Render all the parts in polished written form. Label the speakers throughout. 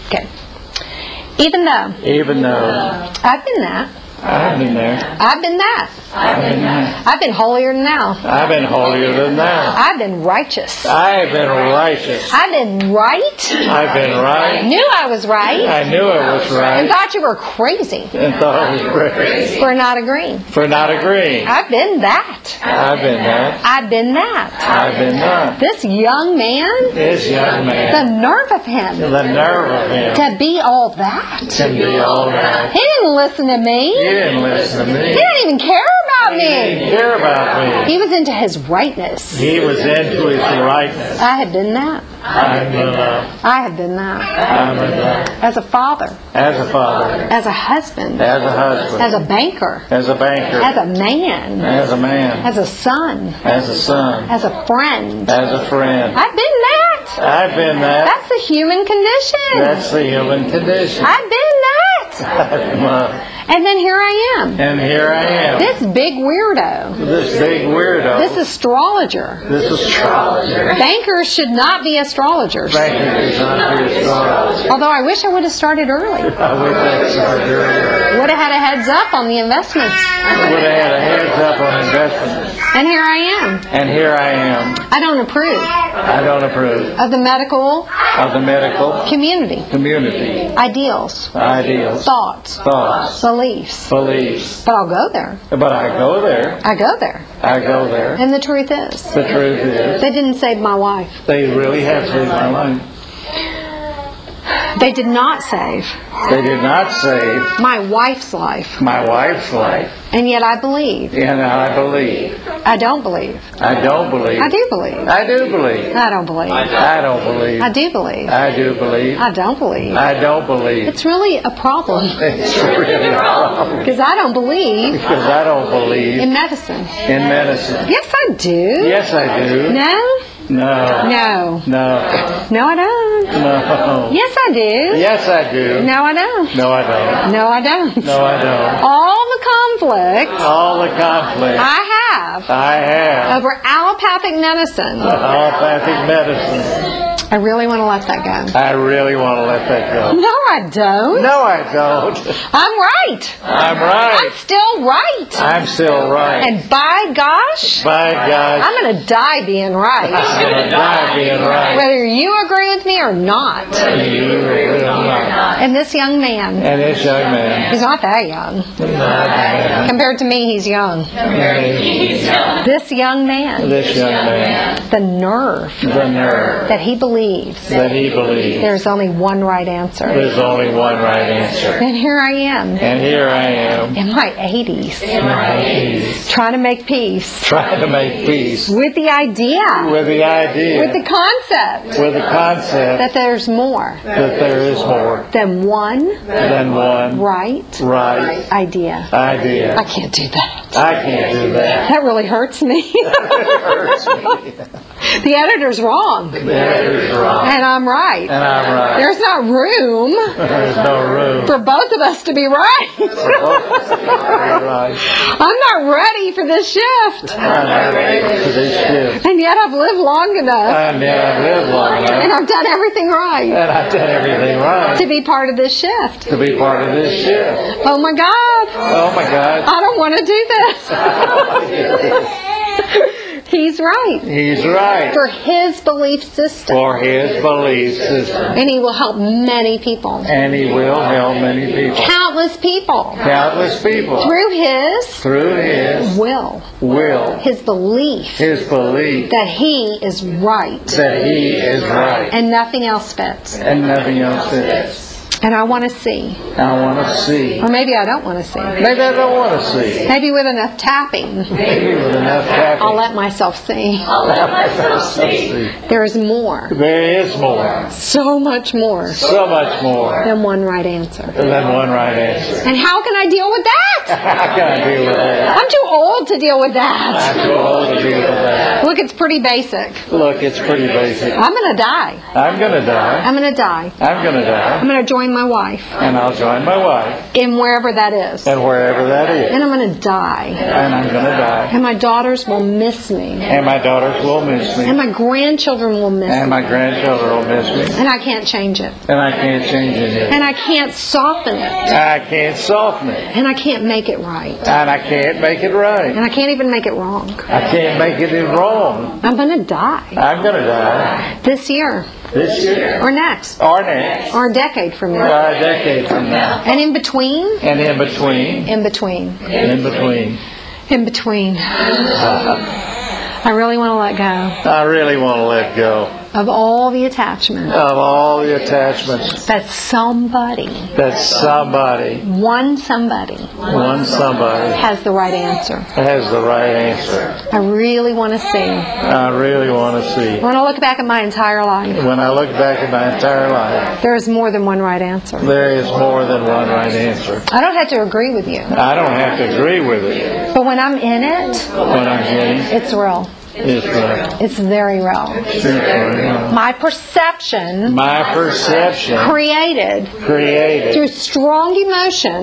Speaker 1: Okay. Even though.
Speaker 2: Even though.
Speaker 1: I've been that.
Speaker 2: I've been there.
Speaker 1: I've been that.
Speaker 2: I've been that.
Speaker 1: I've been holier than thou.
Speaker 2: I've been holier than thou.
Speaker 1: I've been righteous.
Speaker 2: I've been righteous.
Speaker 1: I've been right.
Speaker 2: I've been right.
Speaker 1: Knew I was right.
Speaker 2: I knew I was
Speaker 1: And
Speaker 2: right.
Speaker 1: thought you were crazy
Speaker 2: And thought I was crazy.
Speaker 1: for not agreeing.
Speaker 2: For not agreeing.
Speaker 1: I've been that.
Speaker 2: I've been that.
Speaker 1: I've been that.
Speaker 2: I've been that.
Speaker 1: This young man,
Speaker 2: This young
Speaker 1: the
Speaker 2: man.
Speaker 1: nerve of him
Speaker 2: The nerve of him.
Speaker 1: to be all that.
Speaker 2: To be all that.
Speaker 1: He didn't listen to me.
Speaker 2: He didn't listen to
Speaker 1: He
Speaker 2: me.
Speaker 1: didn't even care about
Speaker 2: He didn't
Speaker 1: me.
Speaker 2: care about me.
Speaker 1: He was into his rightness.
Speaker 2: He was into his rightness.
Speaker 1: I have been that.
Speaker 2: I've been that.
Speaker 1: I have been that.
Speaker 2: I've been that.
Speaker 1: As a father,
Speaker 2: As a father.
Speaker 1: as a husband,
Speaker 2: As a husband.
Speaker 1: as a banker,
Speaker 2: As a banker.
Speaker 1: as a man,
Speaker 2: As a man.
Speaker 1: as a son,
Speaker 2: As a son.
Speaker 1: as a friend.
Speaker 2: As a friend.
Speaker 1: I've been that.
Speaker 2: I've been that.
Speaker 1: That's the human condition.
Speaker 2: That's the human condition.
Speaker 1: I've been that. And then here I am.
Speaker 2: And here I am.
Speaker 1: This big weirdo.
Speaker 2: This big weirdo.
Speaker 1: This astrologer.
Speaker 2: This astrologer.
Speaker 1: Bankers should not be astrologers.
Speaker 2: Banker does not be astrologer.
Speaker 1: Although I wish I would have started early.
Speaker 2: I wish that started earlier.
Speaker 1: Would have had a heads up on the investments.
Speaker 2: Would have had a heads up on investments.
Speaker 1: And here I am.
Speaker 2: And here I am.
Speaker 1: I don't approve
Speaker 2: I don't approve
Speaker 1: of the medical
Speaker 2: of the medical
Speaker 1: community.
Speaker 2: community.
Speaker 1: Ideals,
Speaker 2: Ideals.
Speaker 1: thoughts,
Speaker 2: Thoughts.
Speaker 1: beliefs.
Speaker 2: Beliefs.
Speaker 1: But I'll go there.
Speaker 2: But I go there.
Speaker 1: I go there.
Speaker 2: I go there.
Speaker 1: And the truth is,
Speaker 2: The truth is,
Speaker 1: they didn't save my wife.
Speaker 2: they really have saved my life.
Speaker 1: They did not save
Speaker 2: They did not save
Speaker 1: my wife's life.
Speaker 2: my wife's life.
Speaker 1: And yet I believe.
Speaker 2: And I believe.
Speaker 1: I don't believe.
Speaker 2: I don't believe.
Speaker 1: I do believe.
Speaker 2: I do believe.
Speaker 1: I don't believe.
Speaker 2: I don't believe.
Speaker 1: I do believe.
Speaker 2: I do believe.
Speaker 1: I don't believe.
Speaker 2: I don't believe.
Speaker 1: It's really a problem
Speaker 2: It's really a problem.
Speaker 1: because I don't believe
Speaker 2: Because I don't believe
Speaker 1: in medicine.
Speaker 2: in medicine.
Speaker 1: Yes, I do.
Speaker 2: Yes, I do.
Speaker 1: No?
Speaker 2: No.
Speaker 1: No.
Speaker 2: No.
Speaker 1: No, I don't.
Speaker 2: No.
Speaker 1: Yes, I do.
Speaker 2: Yes, I do.
Speaker 1: No, I don't.
Speaker 2: No, I don't.
Speaker 1: No, I don't.
Speaker 2: No, I don't.
Speaker 1: All the conflict
Speaker 2: All the conflict
Speaker 1: I have
Speaker 2: I have
Speaker 1: over allopathic medicine,
Speaker 2: allopathic medicine,
Speaker 1: I really want to let that go.
Speaker 2: I really want to let that go.
Speaker 1: No, I don't.
Speaker 2: No, I don't.
Speaker 1: I'm right.
Speaker 2: I'm
Speaker 1: I'm
Speaker 2: right.
Speaker 1: still right.
Speaker 2: I'm still right.
Speaker 1: And by gosh,
Speaker 2: By God,
Speaker 1: I'm going to die being right.
Speaker 2: I'm going to die being right.
Speaker 1: Whether you agree with me or not.
Speaker 2: You will not.
Speaker 1: And this young man,
Speaker 2: And this young man,
Speaker 1: he's not that young. Compared to me, he's young. This young man,
Speaker 2: this young man,
Speaker 1: the nerve
Speaker 2: the nerve
Speaker 1: that he believes
Speaker 2: that he believes
Speaker 1: there's only one right answer.
Speaker 2: there's only one right answer.
Speaker 1: And here I am
Speaker 2: And here I am,
Speaker 1: in my 80s,
Speaker 2: right,
Speaker 1: trying to make peace
Speaker 2: trying to make peace
Speaker 1: with the idea,
Speaker 2: with the idea,
Speaker 1: with the concept
Speaker 2: with the concept
Speaker 1: that there's more
Speaker 2: that there is more
Speaker 1: than one
Speaker 2: than one
Speaker 1: right
Speaker 2: right
Speaker 1: idea.
Speaker 2: idea.
Speaker 1: I can't do that.
Speaker 2: I can't do that.
Speaker 1: That really hurts me.
Speaker 2: It hurts me.
Speaker 1: The editor's wrong.
Speaker 2: The editor's wrong.
Speaker 1: And I'm right.
Speaker 2: And I'm right.
Speaker 1: There's not room
Speaker 2: There's no room
Speaker 1: for both of us to be right.
Speaker 2: for both of us to be right.
Speaker 1: I'm not ready for this shift.
Speaker 2: I'm not ready for this shift.
Speaker 1: And yet I've lived long enough.
Speaker 2: And yet I've lived long
Speaker 1: And
Speaker 2: enough.
Speaker 1: I've done everything right
Speaker 2: And I've done everything right
Speaker 1: to be part of this shift.
Speaker 2: to be part of this shift.
Speaker 1: Oh my God.
Speaker 2: Oh my God.
Speaker 1: I don't want to do this. He's right.
Speaker 2: He's right.
Speaker 1: For his belief system.
Speaker 2: For his belief system.
Speaker 1: And he will help many people.
Speaker 2: And he will help many people.
Speaker 1: Countless people.
Speaker 2: Countless people.
Speaker 1: Through his
Speaker 2: Through his
Speaker 1: will.
Speaker 2: his
Speaker 1: Belief
Speaker 2: belief
Speaker 1: that he is right.
Speaker 2: that he is right.
Speaker 1: And nothing else fits.
Speaker 2: And nothing else fits.
Speaker 1: And I want to see.
Speaker 2: I want to see.
Speaker 1: Or maybe I don't want to see.
Speaker 2: Maybe I don't want to see.
Speaker 1: Maybe with enough tapping,
Speaker 2: Maybe with enough tapping.
Speaker 1: I'll let myself see.
Speaker 2: see.
Speaker 1: There is more.
Speaker 2: There is more.
Speaker 1: So much more
Speaker 2: So much more
Speaker 1: than one right answer.
Speaker 2: than one right answer.
Speaker 1: And how can I deal with that?
Speaker 2: How can I deal with that?
Speaker 1: I'm too old to deal with that.
Speaker 2: I'm too old to deal with that.
Speaker 1: Look, it's pretty basic.
Speaker 2: Look, it's pretty basic.
Speaker 1: I'm going to die.
Speaker 2: I'm going to die.
Speaker 1: I'm going to die.
Speaker 2: I'm going to die.
Speaker 1: I'm going to join join my wife.
Speaker 2: And I'll join my wife.
Speaker 1: In wherever that is.
Speaker 2: And wherever that is.
Speaker 1: And I'm going to die.
Speaker 2: And I'm going to die.
Speaker 1: And my daughters will miss me.
Speaker 2: And my daughters will miss me.
Speaker 1: And my grandchildren will miss
Speaker 2: And
Speaker 1: me.
Speaker 2: my grandchildren will miss me.
Speaker 1: And I can't change it.
Speaker 2: And I can't change it.
Speaker 1: And I can't soften it.
Speaker 2: I can't soften it.
Speaker 1: And I can't make it right.
Speaker 2: And I can't make it right.
Speaker 1: And I can't even make it wrong.
Speaker 2: I can't make it wrong.
Speaker 1: I'm going to die.
Speaker 2: I'm going to die.
Speaker 1: This year.
Speaker 2: This year.
Speaker 1: Or next.
Speaker 2: Or next.
Speaker 1: Or a decade from
Speaker 2: Or
Speaker 1: now.
Speaker 2: a decade from now.
Speaker 1: And in between.
Speaker 2: And in between.
Speaker 1: In between.
Speaker 2: And in between.
Speaker 1: In between. I really want to let go.
Speaker 2: I really want to let go.
Speaker 1: Of all the attachments.
Speaker 2: Of all the attachments.
Speaker 1: That somebody.
Speaker 2: That somebody.
Speaker 1: One somebody. Has the right answer.
Speaker 2: Has the right answer.
Speaker 1: I really want to see.
Speaker 2: I really want to see.
Speaker 1: When I look back at my entire life.
Speaker 2: When I look back at my entire life.
Speaker 1: There is more than one right answer.
Speaker 2: There is more than one right answer.
Speaker 1: I don't have to agree with you.
Speaker 2: I don't have to agree with it.
Speaker 1: But when I'm in it.
Speaker 2: When I'm in it.
Speaker 1: It's real.
Speaker 2: It's real.
Speaker 1: It's very real.
Speaker 2: It's real.
Speaker 1: My perception. Created. Through strong emotion.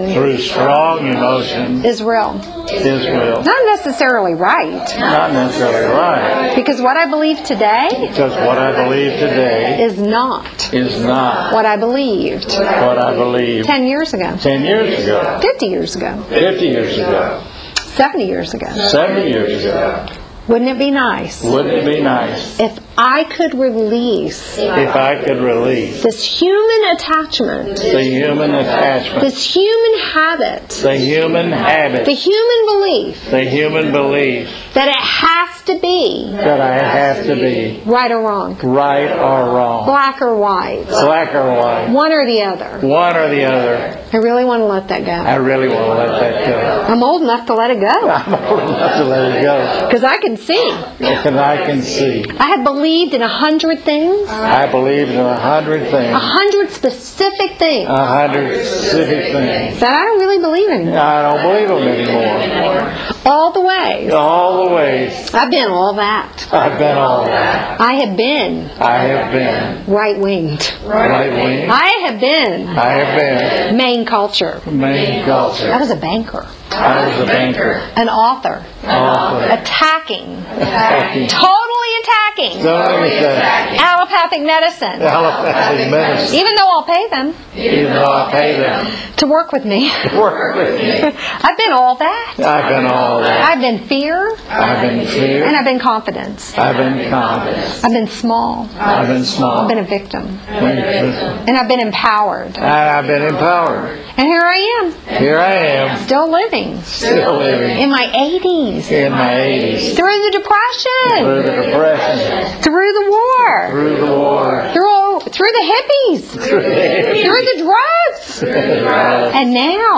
Speaker 1: Is real.
Speaker 2: Is real.
Speaker 1: Not necessarily right.
Speaker 2: Not necessarily right.
Speaker 1: Because what I believe today.
Speaker 2: Because what I believe today.
Speaker 1: Is not.
Speaker 2: Is not.
Speaker 1: What I believed.
Speaker 2: What I believed.
Speaker 1: 10 years ago.
Speaker 2: 10 years ago.
Speaker 1: 50 years ago.
Speaker 2: 50 years ago.
Speaker 1: 70 years ago.
Speaker 2: 70 years ago.
Speaker 1: Wouldn't it be nice?
Speaker 2: Wouldn't it be nice?
Speaker 1: If I could release.
Speaker 2: If I could release.
Speaker 1: This human attachment.
Speaker 2: The human attachment.
Speaker 1: This human habit.
Speaker 2: The human habit.
Speaker 1: The human belief.
Speaker 2: The human belief.
Speaker 1: That it has to be.
Speaker 2: That I have to be.
Speaker 1: Right or wrong.
Speaker 2: Right or wrong.
Speaker 1: Black or white.
Speaker 2: Black or white.
Speaker 1: One or the other.
Speaker 2: One or the other.
Speaker 1: I really want to let that go.
Speaker 2: I really want to let that go.
Speaker 1: I'm old enough to let it go.
Speaker 2: I'm old enough to let it go.
Speaker 1: Because I can see.
Speaker 2: Because I can see.
Speaker 1: I have believed in 100 things.
Speaker 2: I believed in 100 things.
Speaker 1: 100 specific things.
Speaker 2: 100 specific things.
Speaker 1: That I don't really believe anymore.
Speaker 2: I don't believe them anymore.
Speaker 1: All the ways.
Speaker 2: All the ways.
Speaker 1: I've been all that.
Speaker 2: I've been all that.
Speaker 1: I have been.
Speaker 2: I have been.
Speaker 1: Right-winged.
Speaker 2: Right-winged.
Speaker 1: I have been.
Speaker 2: I have been.
Speaker 1: Main culture.
Speaker 2: Main culture.
Speaker 1: I was a banker.
Speaker 2: I was a banker.
Speaker 1: An author.
Speaker 2: Author.
Speaker 1: Attacking.
Speaker 2: Attacking.
Speaker 1: Totally attacking.
Speaker 2: Totally attacking.
Speaker 1: Allopathic medicine.
Speaker 2: Allopathic medicine.
Speaker 1: Even though I'll pay them.
Speaker 2: Even though I pay them.
Speaker 1: To work with me.
Speaker 2: Work with me.
Speaker 1: I've been all that.
Speaker 2: I've been all that.
Speaker 1: I've been fear.
Speaker 2: I've been fear.
Speaker 1: And I've been confidence.
Speaker 2: I've been confidence.
Speaker 1: I've been small.
Speaker 2: I've been small.
Speaker 1: I've been a victim.
Speaker 2: And
Speaker 1: And I've been empowered.
Speaker 2: I've been empowered.
Speaker 1: And here I am.
Speaker 2: Here I am.
Speaker 1: Still living.
Speaker 2: Still living.
Speaker 1: In my 80s.
Speaker 2: In my 80s.
Speaker 1: Through the depression.
Speaker 2: Through the depression.
Speaker 1: Through the war.
Speaker 2: Through the war.
Speaker 1: Through the hippies. Through the drugs. And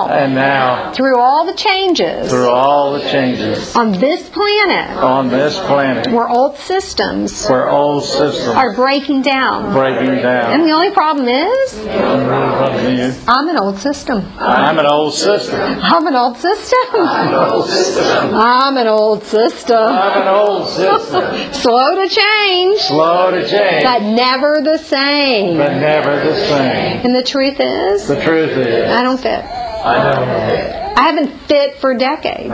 Speaker 1: now. Through all the changes.
Speaker 2: Through all the changes.
Speaker 1: On this planet.
Speaker 2: On this planet.
Speaker 1: Where old systems.
Speaker 2: Where old systems.
Speaker 1: Are breaking down.
Speaker 2: Breaking down.
Speaker 1: And the only problem is. I'm an old system.
Speaker 2: I'm an old system.
Speaker 1: I'm an old system.
Speaker 2: I'm an old system.
Speaker 1: I'm an old system.
Speaker 2: I'm an old system.
Speaker 1: Slow to change.
Speaker 2: Slow to change.
Speaker 1: But never the same.
Speaker 2: But never the same.
Speaker 1: And the truth is.
Speaker 2: The truth is.
Speaker 1: I don't fit.
Speaker 2: I don't fit.
Speaker 1: I haven't fit for decades.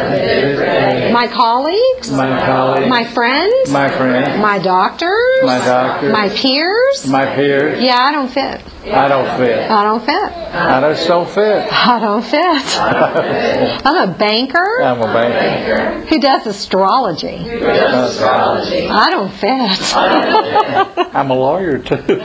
Speaker 1: My colleagues.
Speaker 2: My colleagues.
Speaker 1: My friends.
Speaker 2: My friends.
Speaker 1: My doctors.
Speaker 2: My doctors.
Speaker 1: My peers.
Speaker 2: My peers.
Speaker 1: Yeah, I don't fit.
Speaker 2: I don't fit.
Speaker 1: I don't fit.
Speaker 2: I just don't fit.
Speaker 1: I don't fit. I'm a banker.
Speaker 2: I'm a banker.
Speaker 1: Who does astrology. I don't fit.
Speaker 2: I'm a lawyer too.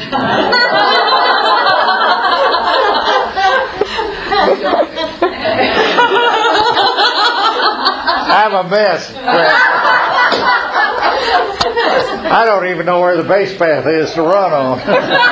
Speaker 2: I'm a mess. I don't even know where the base path is to run on.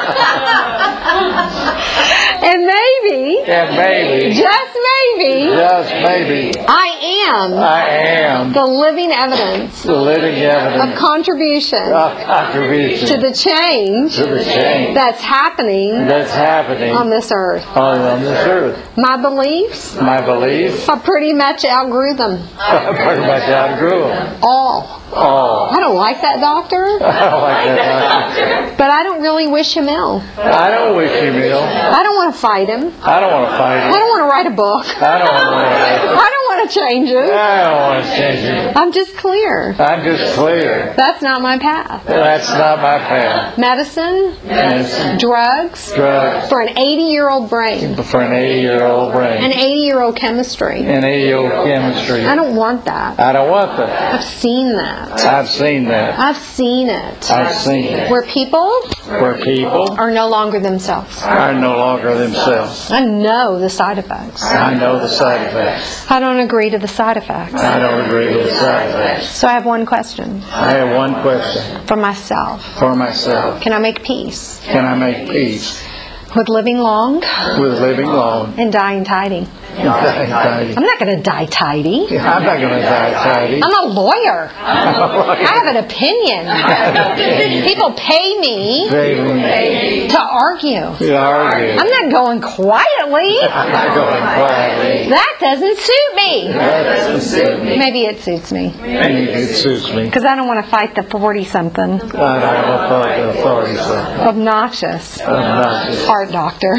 Speaker 1: And maybe, just maybe, I am the living evidence of contribution to the change that's happening on this earth. My beliefs, I pretty much outgrew them.
Speaker 2: Pretty much outgrew them.
Speaker 1: All.
Speaker 2: Oh.
Speaker 1: I don't like that doctor,
Speaker 2: I don't like that doctor.
Speaker 1: but I don't really wish him ill.
Speaker 2: I don't wish him ill.
Speaker 1: I don't want to fight him.
Speaker 2: I don't want to fight
Speaker 1: I
Speaker 2: him.
Speaker 1: don't want to write a book.
Speaker 2: I don't want to write it.
Speaker 1: I don't want to change it.
Speaker 2: I don't want to change it.
Speaker 1: I'm just clear.
Speaker 2: I'm just clear.
Speaker 1: That's not my path.
Speaker 2: That's not my path.
Speaker 1: Medicine,
Speaker 2: Medicine,
Speaker 1: drugs,
Speaker 2: drugs,
Speaker 1: for an 80-year-old brain,
Speaker 2: for an 80-year-old brain,
Speaker 1: an 80-year-old chemistry.
Speaker 2: an 80-year-old chemistry.
Speaker 1: I don't want that.
Speaker 2: I don't want that.
Speaker 1: I've seen that.
Speaker 2: I've seen that.
Speaker 1: I've seen it.
Speaker 2: I've seen it.
Speaker 1: Where people
Speaker 2: Where people
Speaker 1: are no longer themselves.
Speaker 2: are no longer themselves.
Speaker 1: I know the side effects.
Speaker 2: I know the side effects.
Speaker 1: I don't agree to the side effects.
Speaker 2: I don't agree with the side effects.
Speaker 1: So I have one question
Speaker 2: I have one question
Speaker 1: for myself.
Speaker 2: for myself.
Speaker 1: Can I make peace
Speaker 2: Can I make peace
Speaker 1: with living long
Speaker 2: with living long
Speaker 1: and dying tidy?
Speaker 2: and dying tidy?
Speaker 1: I'm not going to die tidy.
Speaker 2: I'm not going to die tidy.
Speaker 1: I'm a lawyer. I have an opinion. People pay me
Speaker 2: They
Speaker 1: to argue.
Speaker 2: argue.
Speaker 1: I'm not going quietly.
Speaker 2: I'm not going quietly.
Speaker 1: That doesn't suit me.
Speaker 2: That doesn't suit me.
Speaker 1: Maybe it suits me.
Speaker 2: Maybe it suits me.
Speaker 1: Because I don't want to fight the 40-something
Speaker 2: I don't know what the authorities are.
Speaker 1: obnoxious
Speaker 2: Obnoxious.
Speaker 1: heart doctor.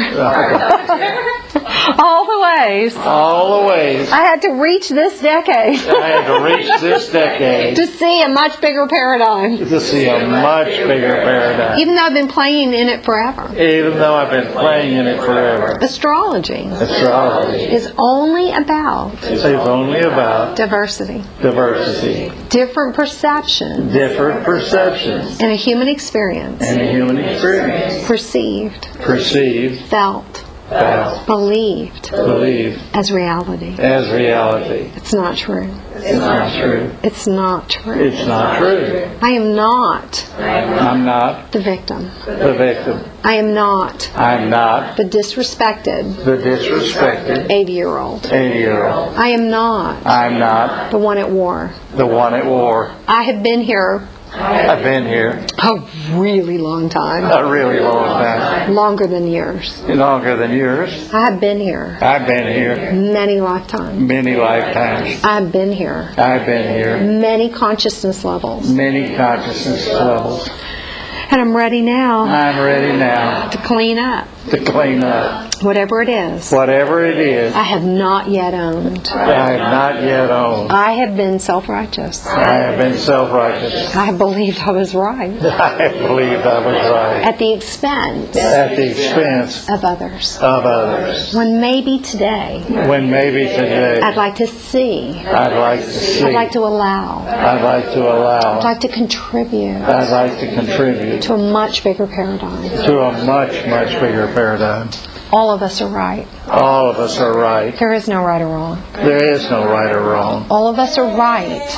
Speaker 1: All the ways.
Speaker 2: All the ways.
Speaker 1: I had to reach this decade
Speaker 2: I had to reach this decade
Speaker 1: to see a much bigger paradigm.
Speaker 2: to see a much bigger paradigm.
Speaker 1: Even though I've been playing in it forever.
Speaker 2: Even though I've been playing in it forever.
Speaker 1: Astrology
Speaker 2: Astrology
Speaker 1: is only about
Speaker 2: is only about
Speaker 1: diversity,
Speaker 2: diversity,
Speaker 1: different perceptions
Speaker 2: different perceptions,
Speaker 1: in a human experience,
Speaker 2: and a human experience.
Speaker 1: perceived,
Speaker 2: Perceived,
Speaker 1: felt,
Speaker 2: felt,
Speaker 1: believed
Speaker 2: believed
Speaker 1: as reality.
Speaker 2: as reality.
Speaker 1: It's not true.
Speaker 2: It's not true.
Speaker 1: It's not true.
Speaker 2: It's not true.
Speaker 1: I am not
Speaker 2: I'm not
Speaker 1: the victim.
Speaker 2: the victim.
Speaker 1: I am not
Speaker 2: I'm not
Speaker 1: the disrespected
Speaker 2: the disrespected
Speaker 1: 80-year-old.
Speaker 2: 80-year-old.
Speaker 1: I am not
Speaker 2: I'm not
Speaker 1: the one at war.
Speaker 2: the one at war.
Speaker 1: I have been here
Speaker 2: I've been here
Speaker 1: a really long time.
Speaker 2: a really long time.
Speaker 1: Longer than years.
Speaker 2: Longer than yours.
Speaker 1: I have been here
Speaker 2: I've been here
Speaker 1: many lifetimes.
Speaker 2: many lifetimes.
Speaker 1: I have been here
Speaker 2: I've been here
Speaker 1: many consciousness levels.
Speaker 2: many consciousness levels.
Speaker 1: And I'm ready now
Speaker 2: I'm ready now
Speaker 1: to clean up
Speaker 2: to clean up
Speaker 1: whatever it is
Speaker 2: whatever it is
Speaker 1: I have not yet owned.
Speaker 2: I have not yet owned.
Speaker 1: I have been self-righteous.
Speaker 2: I have been self-righteous.
Speaker 1: I have believed I was right
Speaker 2: I have believed I was right
Speaker 1: at the expense
Speaker 2: at the expense
Speaker 1: of others.
Speaker 2: of others.
Speaker 1: When maybe today
Speaker 2: When maybe today
Speaker 1: I'd like to see,
Speaker 2: I'd like to see,
Speaker 1: I'd like to allow,
Speaker 2: I'd like to
Speaker 1: I'd
Speaker 2: allow,
Speaker 1: like to contribute
Speaker 2: I'd like to contribute
Speaker 1: to a much bigger paradigm.
Speaker 2: to a much, much bigger paradigm.
Speaker 1: All of us are right.
Speaker 2: All of us are right.
Speaker 1: There is no right or wrong.
Speaker 2: There is no right or wrong.
Speaker 1: All of us are right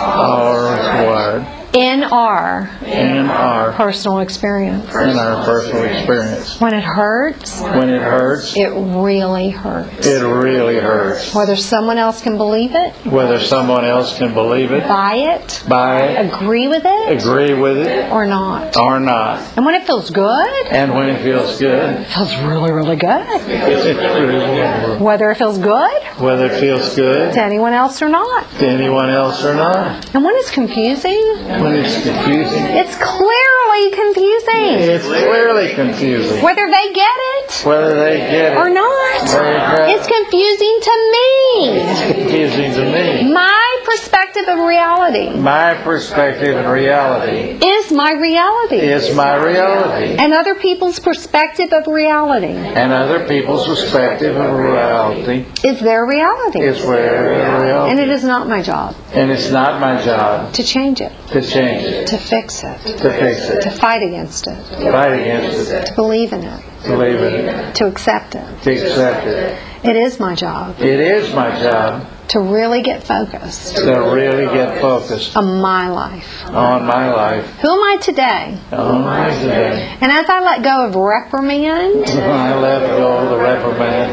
Speaker 2: Our
Speaker 1: in our
Speaker 2: in our
Speaker 1: personal experience.
Speaker 2: personal experience.
Speaker 1: When it hurts,
Speaker 2: When it hurts,
Speaker 1: it really hurts.
Speaker 2: it really hurts.
Speaker 1: Whether someone else can believe it,
Speaker 2: Whether someone else can believe it,
Speaker 1: buy it,
Speaker 2: buy it,
Speaker 1: agree with it,
Speaker 2: agree with it,
Speaker 1: or not.
Speaker 2: or not.
Speaker 1: And when it feels good,
Speaker 2: And when it feels good,
Speaker 1: it feels really, really good.
Speaker 2: it's really,
Speaker 1: Whether it feels good
Speaker 2: whether it feels good
Speaker 1: to anyone else or not.
Speaker 2: to anyone else or not.
Speaker 1: And when it's confusing,
Speaker 2: When it's confusing,
Speaker 1: it's clearly confusing.
Speaker 2: it's clearly confusing.
Speaker 1: Whether they get it
Speaker 2: Whether they get
Speaker 1: or
Speaker 2: it,
Speaker 1: not,
Speaker 2: It's
Speaker 1: it's confusing to me.
Speaker 2: confusing to me.
Speaker 1: My perspective of reality
Speaker 2: My perspective and reality
Speaker 1: is my reality.
Speaker 2: is my reality.
Speaker 1: And other people's perspective of reality
Speaker 2: And other people's perspective of reality
Speaker 1: is their reality.
Speaker 2: is where
Speaker 1: And
Speaker 2: reality.
Speaker 1: it is not my job
Speaker 2: And it's not my job
Speaker 1: to change it,
Speaker 2: to change it,
Speaker 1: to fix it,
Speaker 2: to fix
Speaker 1: to
Speaker 2: it,
Speaker 1: fight against it,
Speaker 2: to fight against it,
Speaker 1: to believe in it,
Speaker 2: to believe in it,
Speaker 1: to accept it.
Speaker 2: to accept it.
Speaker 1: It is my job
Speaker 2: It is my job
Speaker 1: to really get focused
Speaker 2: to really get focused
Speaker 1: on my life.
Speaker 2: on my life,
Speaker 1: Who am I today?
Speaker 2: on my today.
Speaker 1: And as I let go of reprimand,
Speaker 2: I let go of the reprimand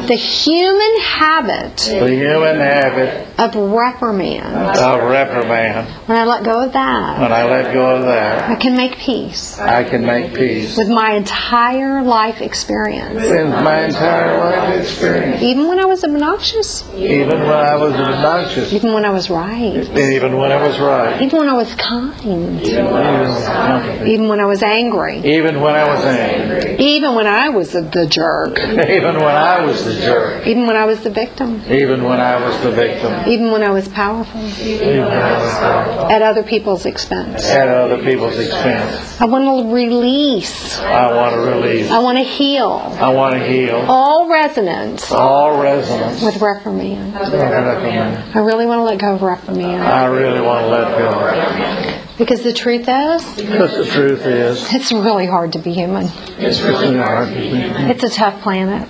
Speaker 1: The human habit
Speaker 2: The human habit
Speaker 1: of reprimand.
Speaker 2: of reprimand.
Speaker 1: When I let go of that,
Speaker 2: When I let go of that,
Speaker 1: I can make peace
Speaker 2: I can make peace
Speaker 1: with my entire life experience.
Speaker 2: in my entire life experience.
Speaker 1: Even when I was obnoxious,
Speaker 2: Even when I was obnoxious.
Speaker 1: even when I was right,
Speaker 2: Even when I was right.
Speaker 1: even when I was kind,
Speaker 2: Even
Speaker 1: even when I was angry,
Speaker 2: when I was angry.
Speaker 1: even when I was the jerk,
Speaker 2: Even when I was the jerk.
Speaker 1: even when I was the victim,
Speaker 2: Even when I was the victim.
Speaker 1: even when I was powerful
Speaker 2: Even when I was
Speaker 1: at other people's expense.
Speaker 2: at other people's expense.
Speaker 1: I want to release.
Speaker 2: I want to release.
Speaker 1: I want to heal
Speaker 2: I want to heal
Speaker 1: all resonance
Speaker 2: all resonance.
Speaker 1: with reprimand.
Speaker 2: I
Speaker 1: I really want to let go of reprimand.
Speaker 2: really want to let go.
Speaker 1: Because the truth is,
Speaker 2: Because the truth is,
Speaker 1: it's really hard to be human.
Speaker 2: it's really hard to be.
Speaker 1: It's a tough planet.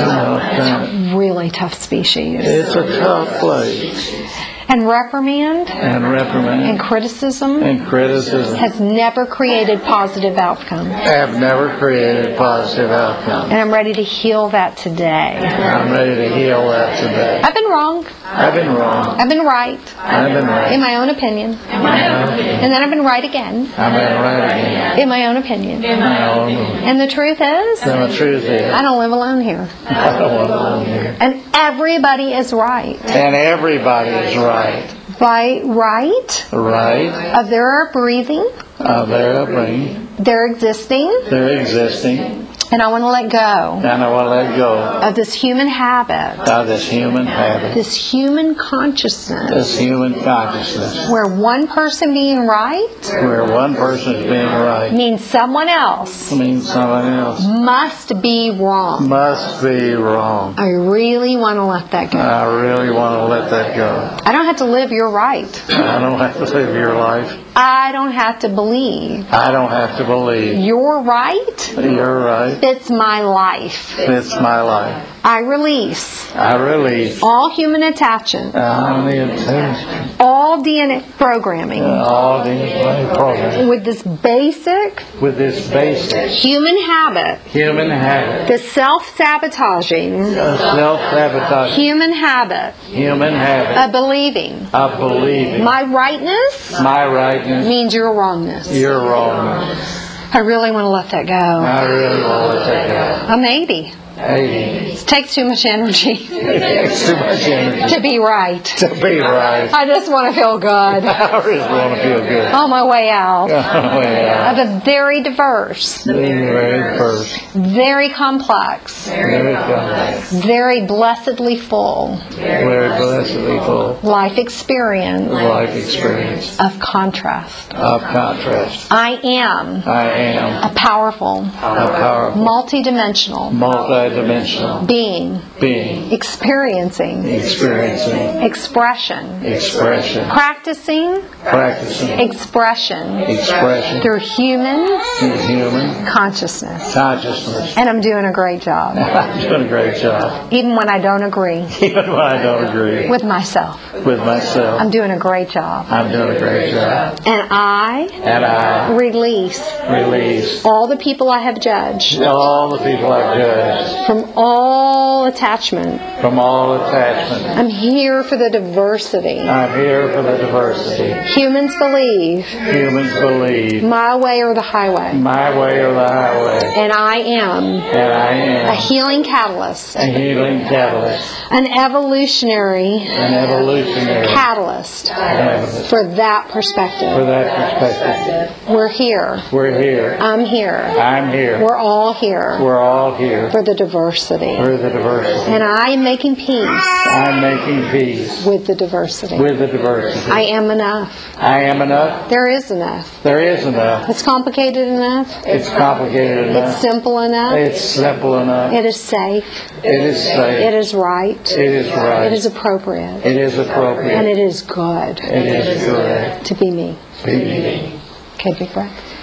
Speaker 1: Really tough species.
Speaker 2: It's a tough place.
Speaker 1: And reprimand
Speaker 2: And reprimand
Speaker 1: and criticism
Speaker 2: and criticism
Speaker 1: has never created positive outcomes.
Speaker 2: have never created positive outcomes.
Speaker 1: And I'm ready to heal that today.
Speaker 2: I'm ready to heal that today.
Speaker 1: I've been wrong.
Speaker 2: I've been wrong.
Speaker 1: I've been right.
Speaker 2: I've been right.
Speaker 1: In my own opinion. And then I've been right again.
Speaker 2: I've been right again.
Speaker 1: In my own opinion.
Speaker 2: No.
Speaker 1: And the truth is,
Speaker 2: And the truth is,
Speaker 1: I don't live alone here.
Speaker 2: I don't want to live here.
Speaker 1: And everybody is right.
Speaker 2: And everybody is right.
Speaker 1: By right
Speaker 2: Right?
Speaker 1: of their breathing,
Speaker 2: They're bringing,
Speaker 1: their existing,
Speaker 2: they're existing,
Speaker 1: and I want to let go
Speaker 2: and I want to let go
Speaker 1: of this human habit,
Speaker 2: of this human habit,
Speaker 1: this human consciousness,
Speaker 2: this human consciousness,
Speaker 1: where one person being right
Speaker 2: where one person is being right
Speaker 1: means someone else
Speaker 2: means someone else
Speaker 1: must be wrong.
Speaker 2: must be wrong.
Speaker 1: I really want to let that go.
Speaker 2: I really want to let that go.
Speaker 1: I don't have to live your right.
Speaker 2: I don't have to live your life.
Speaker 1: I don't have to believe
Speaker 2: I don't have to believe
Speaker 1: your right
Speaker 2: you're right.
Speaker 1: fits my life.
Speaker 2: It's my life.
Speaker 1: I release
Speaker 2: I release
Speaker 1: all human attachment,
Speaker 2: all the attention,
Speaker 1: all DNA programming
Speaker 2: all the program
Speaker 1: with this basic
Speaker 2: with this basic
Speaker 1: human habit,
Speaker 2: human habit,
Speaker 1: the self-sabotaging
Speaker 2: self-sabotage,
Speaker 1: human habit
Speaker 2: human habit
Speaker 1: of believing
Speaker 2: of believing
Speaker 1: my rightness
Speaker 2: my rightness,
Speaker 1: means your wrongness.
Speaker 2: your wrongness.
Speaker 1: I really want to let that go.
Speaker 2: I really want to let that go.
Speaker 1: I'm 80.
Speaker 2: 80.
Speaker 1: It takes too much energy
Speaker 2: It takes too much energy
Speaker 1: to be right.
Speaker 2: to be right.
Speaker 1: I just want to feel good
Speaker 2: I just want to feel good.
Speaker 1: on my way out
Speaker 2: Well,
Speaker 1: of a very diverse,
Speaker 2: very first.
Speaker 1: very complex,
Speaker 2: Very complex.
Speaker 1: very blessedly full
Speaker 2: Very blessedly full
Speaker 1: life experience
Speaker 2: life experience
Speaker 1: of contrast.
Speaker 2: of contrast.
Speaker 1: I am
Speaker 2: I am
Speaker 1: a powerful,
Speaker 2: a powerful,
Speaker 1: multidimensional
Speaker 2: multidimensional
Speaker 1: being
Speaker 2: being
Speaker 1: experiencing
Speaker 2: experiencing
Speaker 1: expression,
Speaker 2: expression,
Speaker 1: practicing
Speaker 2: practicing
Speaker 1: expression
Speaker 2: expression
Speaker 1: through human
Speaker 2: in human
Speaker 1: consciousness.
Speaker 2: consciousness.
Speaker 1: And I'm doing a great job,
Speaker 2: I'm doing a great job,
Speaker 1: even when I don't agree
Speaker 2: even when I don't agree
Speaker 1: with myself.
Speaker 2: with myself.
Speaker 1: I'm doing a great job.
Speaker 2: I'm doing a great job,
Speaker 1: And I
Speaker 2: and I
Speaker 1: release
Speaker 2: release
Speaker 1: all the people I have judged
Speaker 2: all the people I've judged
Speaker 1: from all attachment.
Speaker 2: from all attachment.
Speaker 1: I'm here for the diversity.
Speaker 2: I'm here for the diversity.
Speaker 1: Humans believe
Speaker 2: Humans believe
Speaker 1: my way or the highway.
Speaker 2: my way or the highway,
Speaker 1: And I am
Speaker 2: and I
Speaker 1: a
Speaker 2: am
Speaker 1: healing catalyst,
Speaker 2: a healing catalyst,
Speaker 1: an evolutionary
Speaker 2: an evolutionary
Speaker 1: catalyst
Speaker 2: catalyst.
Speaker 1: for that
Speaker 2: For
Speaker 1: perspective.
Speaker 2: that perspective,
Speaker 1: We're here.
Speaker 2: we're here.
Speaker 1: I'm here.
Speaker 2: I'm here.
Speaker 1: We're all here
Speaker 2: We're all here
Speaker 1: for the diversity.
Speaker 2: for the diversity.
Speaker 1: And I am making peace
Speaker 2: I'm making peace
Speaker 1: with the diversity.
Speaker 2: with the diversity.
Speaker 1: I am enough.
Speaker 2: I am enough.
Speaker 1: There is enough.
Speaker 2: There is enough.
Speaker 1: It's complicated enough.
Speaker 2: It's complicated
Speaker 1: It's
Speaker 2: enough.
Speaker 1: simple enough.
Speaker 2: It's simple enough.
Speaker 1: It is safe.
Speaker 2: It is safe.
Speaker 1: It is right.
Speaker 2: It is right.
Speaker 1: It is appropriate.
Speaker 2: It is
Speaker 1: And
Speaker 2: appropriate.
Speaker 1: it is good
Speaker 2: It is good.
Speaker 1: to be me.
Speaker 2: Be me.
Speaker 1: Okay, big breath.